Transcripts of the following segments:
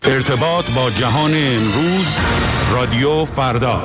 ارتباط با جهان امروز، رادیو فردا.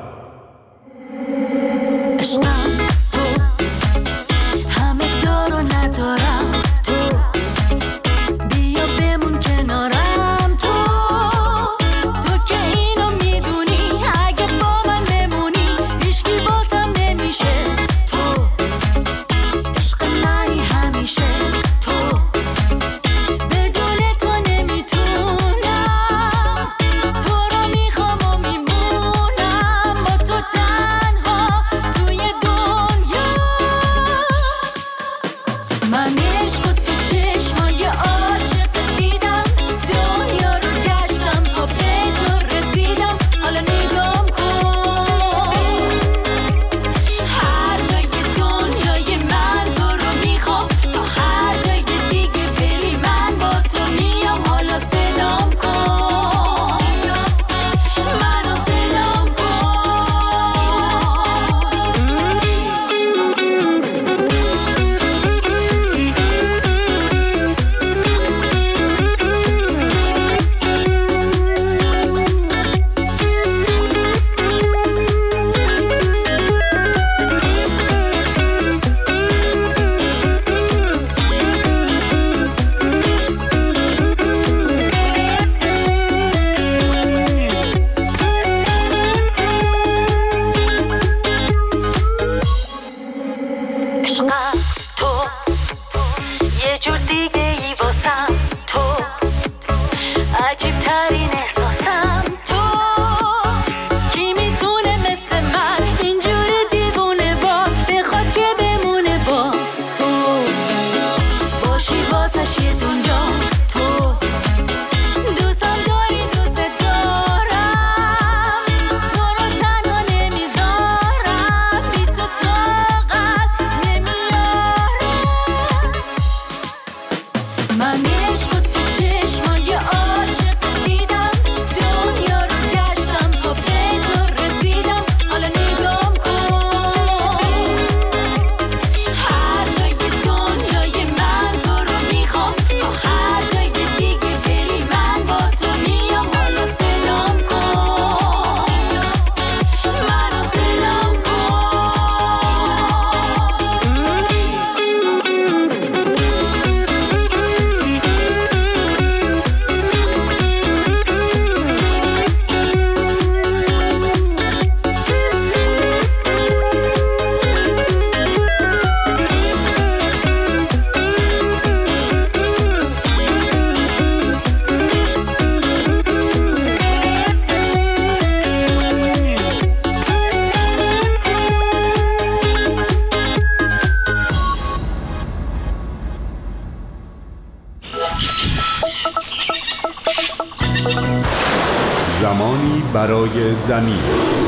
زمانی برای زمین.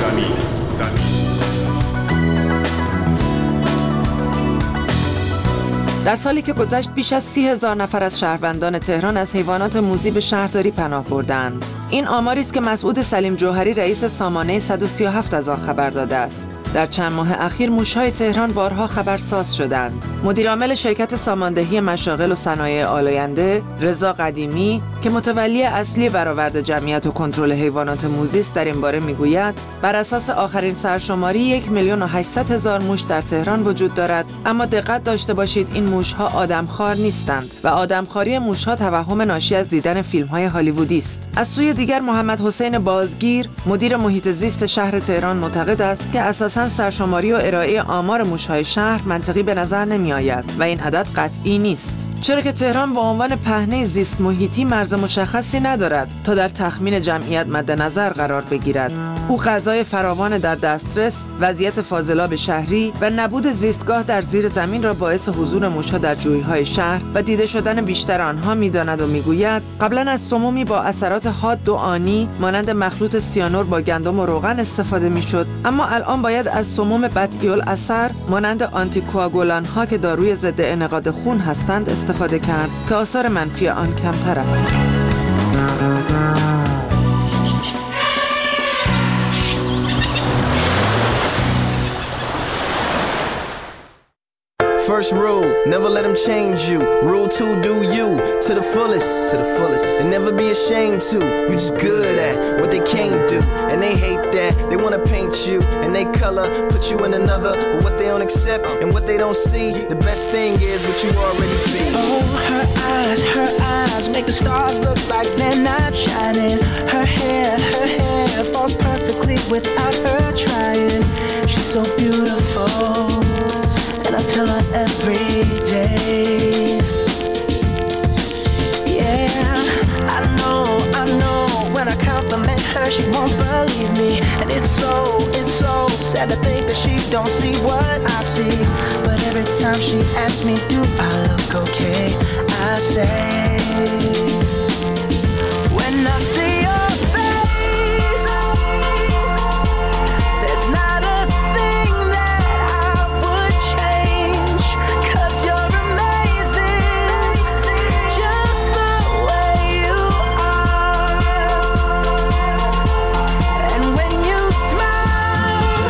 در سالی که گذشت بیش از 30,000 نفر از شهروندان تهران از حیوانات موذی به شهرداری پناه بردند. این آماری است که مسعود سلیم جوهری رئیس سامانه 137 از آن خبر داده است. در چند ماه اخیر موش‌های تهران بارها خبرساز شدند. مدیرعامل شرکت ساماندهی مشاغل و صنایع آلاینده رضا قدیمی که متولی اصلی برآورد جمعیت و کنترل حیوانات موذی است در این باره میگوید بر اساس آخرین سرشماری 1,800,000 موش در تهران وجود دارد، اما دقت داشته باشید این موش‌ها آدمخوار نیستند و آدمخواری موش‌ها توهم ناشی از دیدن فیلم‌های هالیوودی است. از سوی دیگر محمد حسین بازگیر مدیر محیط زیست شهر تهران معتقد است که اساساً سرشماری و ارائه آمار موش‌های شهر منطقی به نظر نمی‌آید و این عدد قطعی نیست، چرا که تهران به عنوان پهنه زیست محیطی مرز مشخصی ندارد تا در تخمین جمعیت مد نظر قرار بگیرد. او غذای فراوان در دسترس، وضعیت فاضلاب شهری و نبود زیستگاه در زیر زمین را باعث حضور موش‌ها در جوی‌های شهر و دیده شدن بیشتر آنها می‌داند و می‌گوید قبلا از سمومی با اثرات حاد و آنی مانند مخلوط سیانور با گندم و روغن استفاده می‌شد، اما الان باید از سموم بطیء الاثر مانند آنتیکواگولان‌ها که داروی ضد انعقاد خون هستند استفاده کرد که آثار منفی آن کمتر است. First rule, never let them change you. Rule 2, do you to the fullest, to the fullest. And never be ashamed to. You just good at what they can't do. And they hate that, they wanna paint you. And they color, put you in another. But what they don't accept and what they don't see, the best thing is what you already be. Oh, her eyes make the stars look like they're not shining. Her hair falls perfectly without her trying. She's so beautiful, and I tell her every day. Yeah, I know, when I compliment her, she won't believe me. And it's so sad to think that she don't see what I see. But every time she asks me, do I look okay? I say, when I see your face, there's not a thing that I would change. 'Cause you're amazing, just the way you are. And when you smile,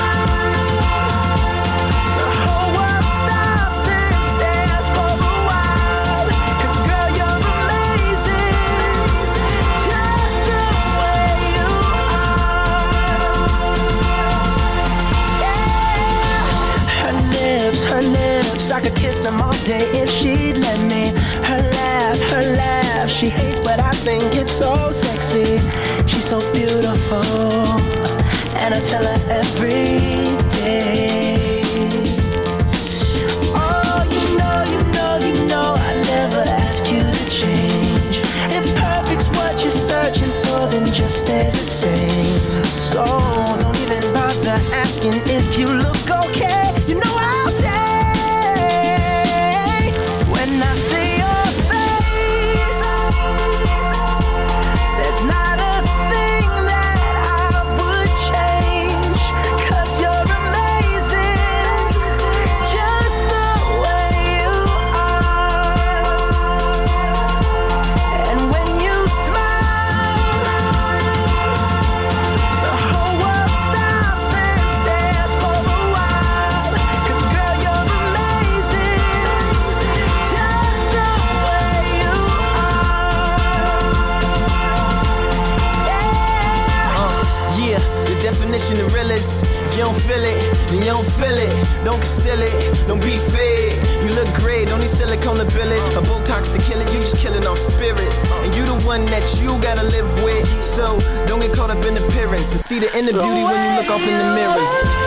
the whole world stops and stares for a while. 'Cause girl, you're amazing, just the way you are. Yeah. Her lips, I could kiss them all day if she'd let me. Her laugh, she hates but I think it's so sexy. She's so beautiful, and I tell her every day. Oh, you know, I never ask you to change. If perfect's what you're searching for, then just stay the same. So don't even bother asking if you look okay. You know I'll say, when I see your face, there's not a thing that I would change. 'Cause you're amazing, just the way you are. And when you smile, the whole world stops and stares for a while. 'Cause girl, you're amazing, just the way you are. Yeah, the definition of real is, if you don't feel it, then you don't feel it. Don't conceal it, don't be fake. You look great, don't need silicone to bill it. A Botox to kill it, you just killing off spirit. And you the one that you gotta live with. So don't get caught up in appearance and see the inner beauty when you look off in the mirrors.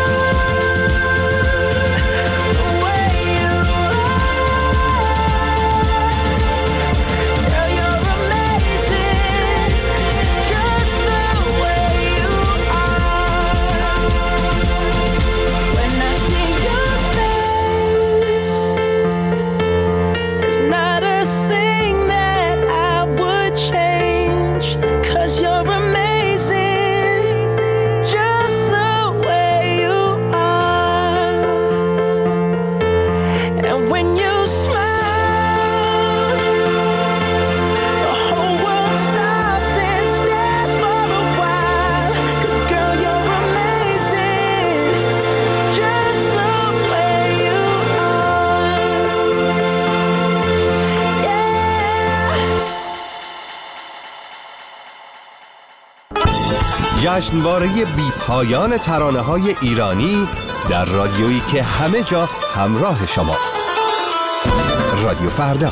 Girl, you're amazing, just the way you are. When I see your face, there's not a thing that I would change. 'Cause you're amazing, just the way you are. And when you smile, the whole world stops and stares for a while. 'Cause girl, you're amazing, just the way you are. Yeah. جشنواره بی پایان ترانه‌های ایرانی در رادیویی که همه جا همراه شماست. رادیو فردا.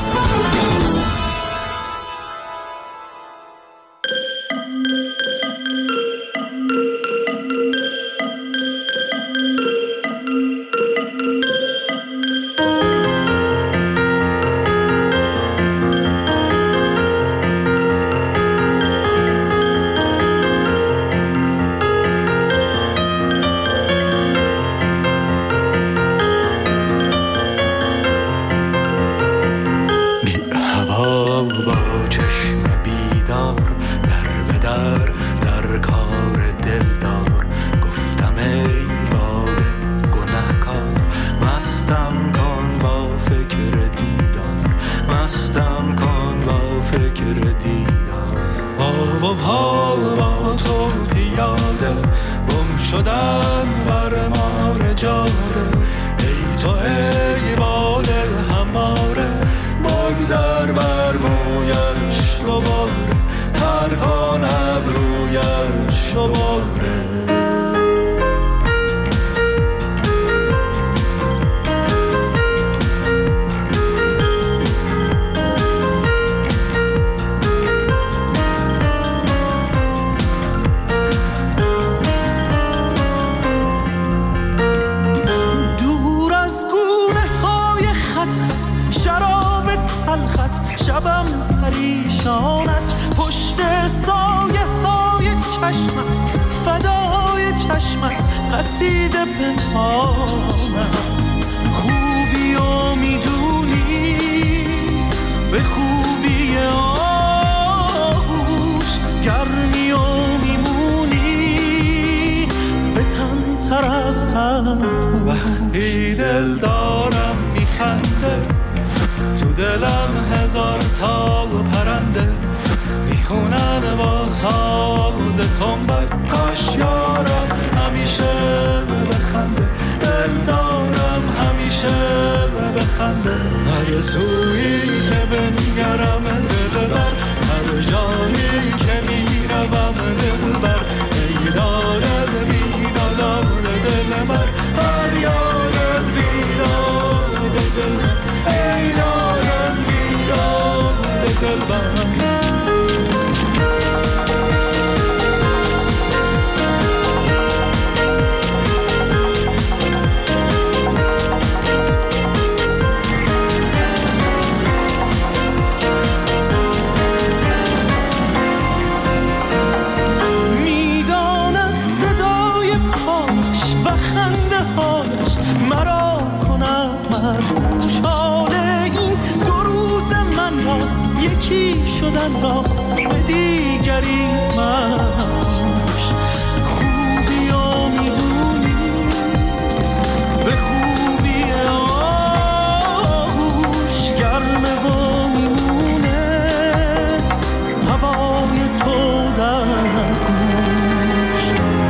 چشمت، فدای چشمت، قصیده پنهان است. خوبی و میدونی به خوبی آغوش، گرمی و میمونی به تن تر از تن. وقتی دل دارم میخنده، تو دلم هزار تا پرنده میخونن با ساز تنبک. کاش یارم همیشه بخنده، دل دارم همیشه بخنده. هر سویی که بنگرم دلبر، هر جایی که میروم دلبر. ای دار از بیدادان دلبر، هر یار از بیداد دلبر. ای دار از بیداد دلبر. شدن را به دیگری مفروش. خوبی و میدونی به خوبی آغوش، گرمه و میمونه هوای تو در گوش.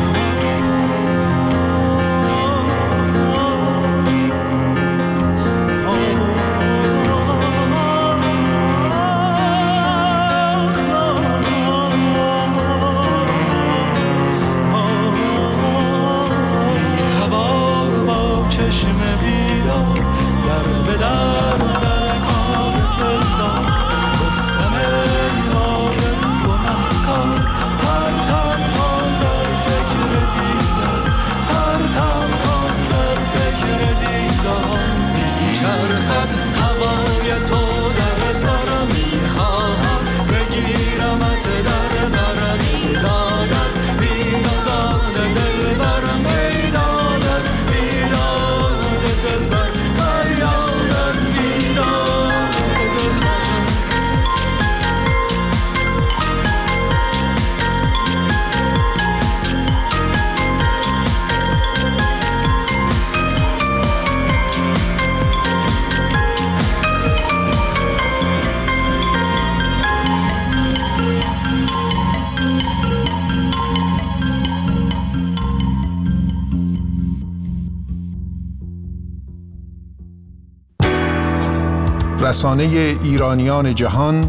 رسانه ایرانیان جهان،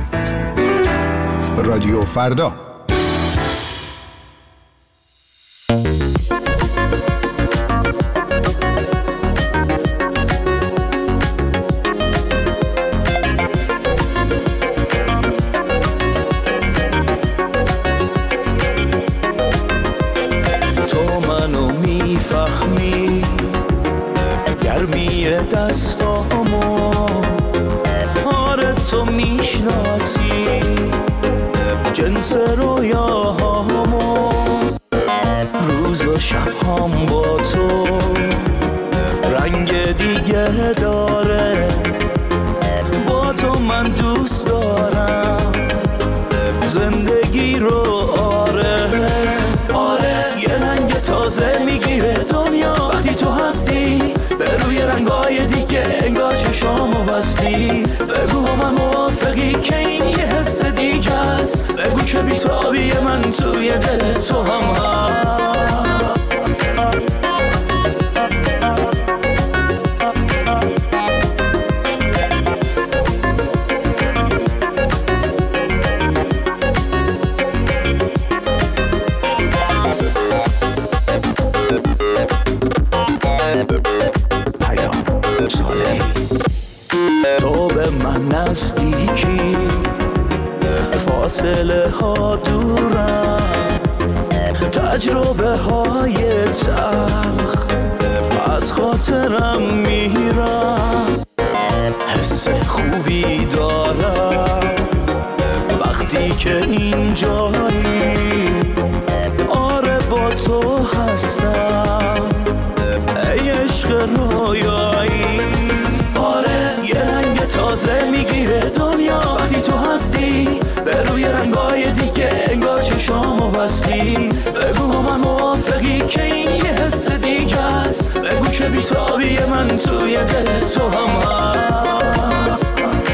رادیو فردا. تو منو میفهمی، گرمی دستامو تو میشناسی، جنس رویاهامو، روز و شبهام با تو رنگ دیگه داره. با تو من دوست دارم زندگی رو. آره یه رنگ تازه میگیره دنیا وقتی تو هستی، به روی رنگای دیگه انگار چشامو بستی. بگو با من موافقی که این یه حس دیگه است، بگو که بی‌تابی من توی دل تو هم هست. تو به من نزدیکی، فاصله ها دورم، تجربه های تلخ از خاطرم میرم. حس خوبی دارم وقتی که اینجایی، تو هستم ای عشق رویایی. آره یه رنگ تازه میگیره دنیا وقتی تو هستی، به روی رنگای دیگه انگار چشامو بستی. بگو با من موافقی که این یه حس دیگه است، بگو که بیتابی من توی دل تو هم هست.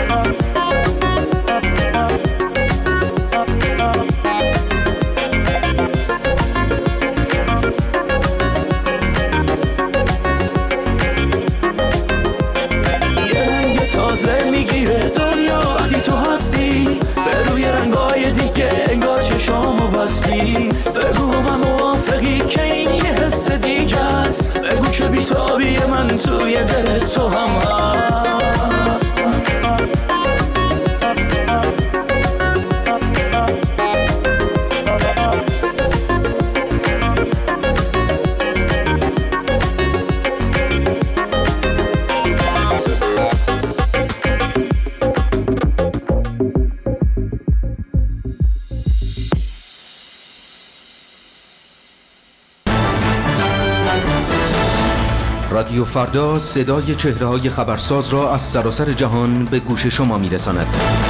میگیره دنیا وقتی تو هستی، به روی رنگای دیگه انگار چشامو بستی. بگو من موافقی که این یه حس دیگه است، بگو که بیتابی من توی دل تو هم هست. رادیو فردا صدای چهره‌های خبرساز را از سراسر جهان به گوش شما می‌رساند.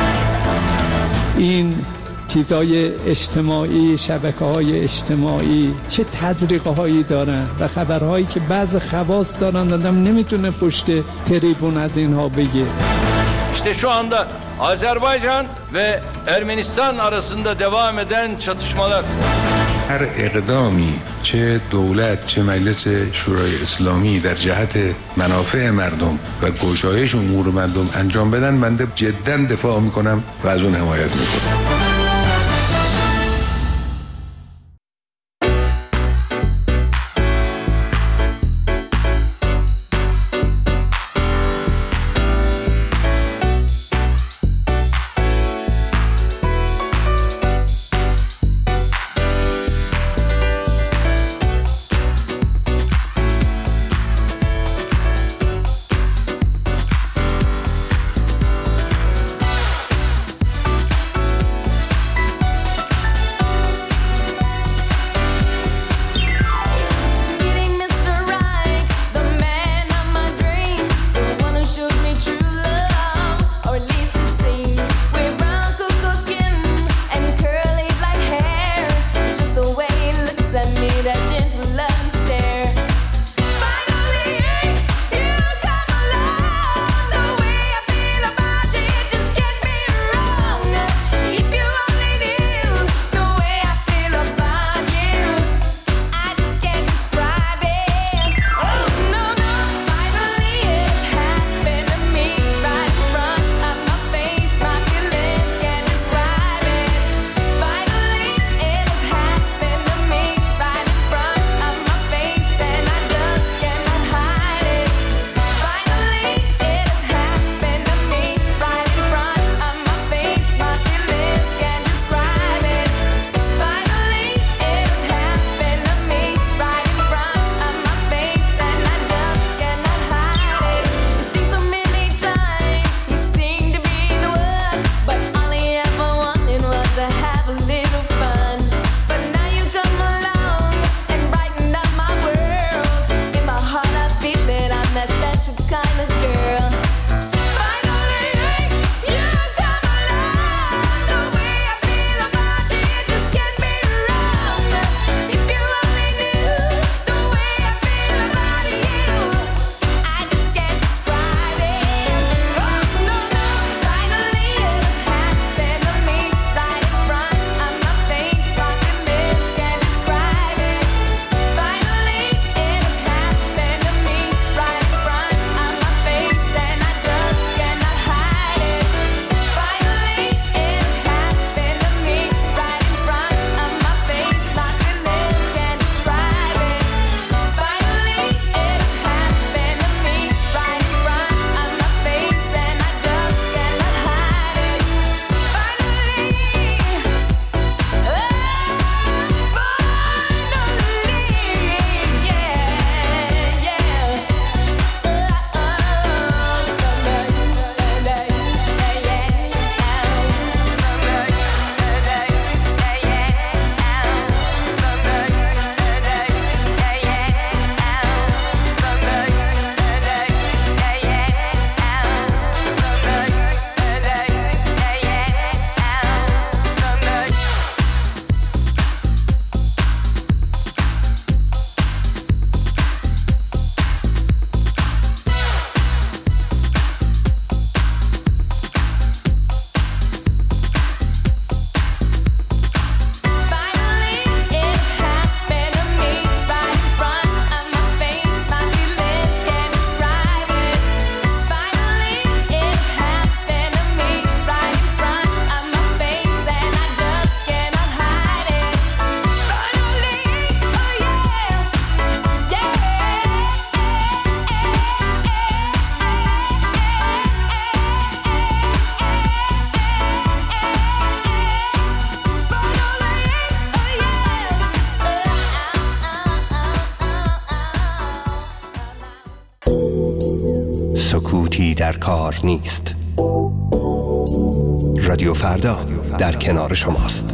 این چیزهای اجتماعی، شبکه‌های اجتماعی چه تزریق‌هایی دارن و خبرهایی که بعض خواص دارن آدم نمیتونه پشت تریبون از اینها بگه. İşte şu anda Azerbaycan ve Ermenistan arasında devam eden çatışmalar. هر اقدامی چه دولت چه مجلس شورای اسلامی در جهت منافع مردم و گشایش امور مردم انجام بدن، من جداً دفاع میکنم و از اون حمایت میکنم. در کار نیست. رادیو فردا در کنار شماست.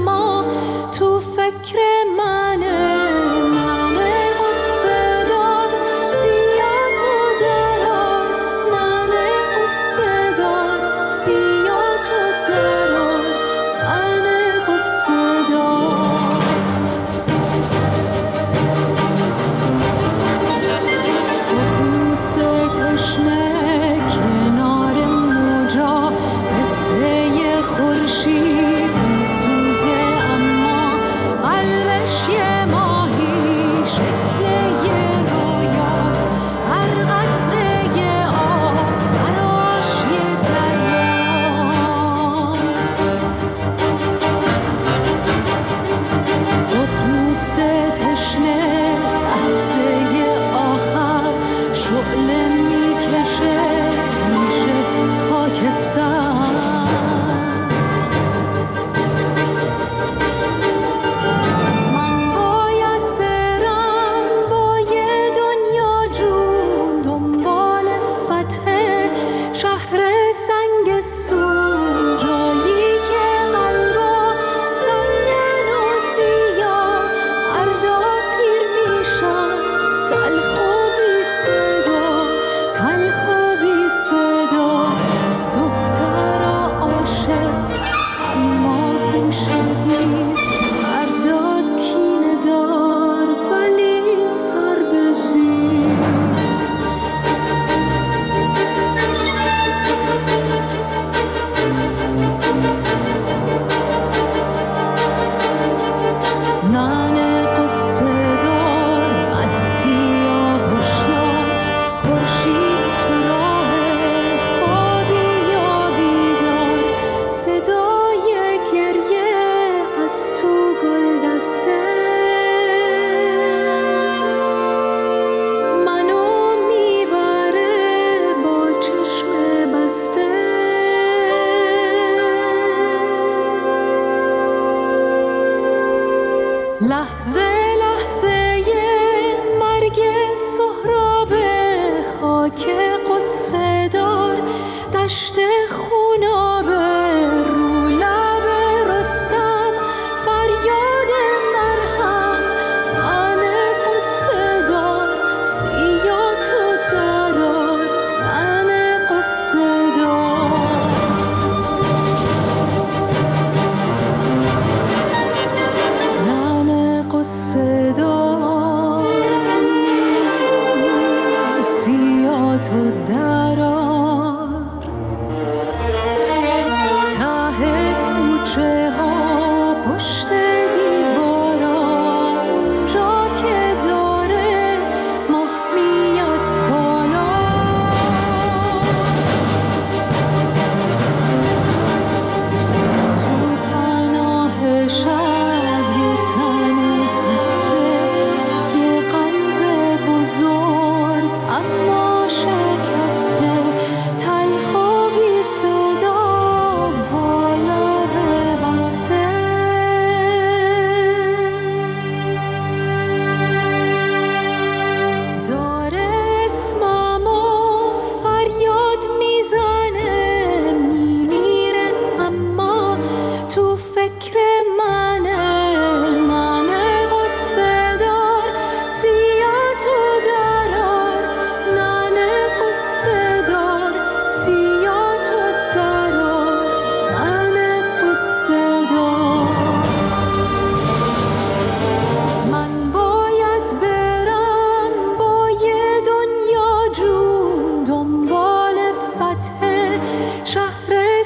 فکر منه، ننه قصه دار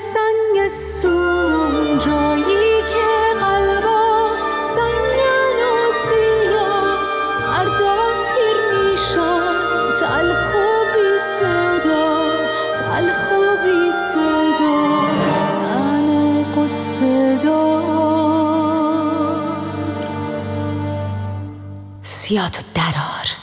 سنگ سون جایی که قلبا سنگن و سیاه مردم پیر میشن تلخ و بی صدا تلخ و بی صدا من قصه دار سیاتو درار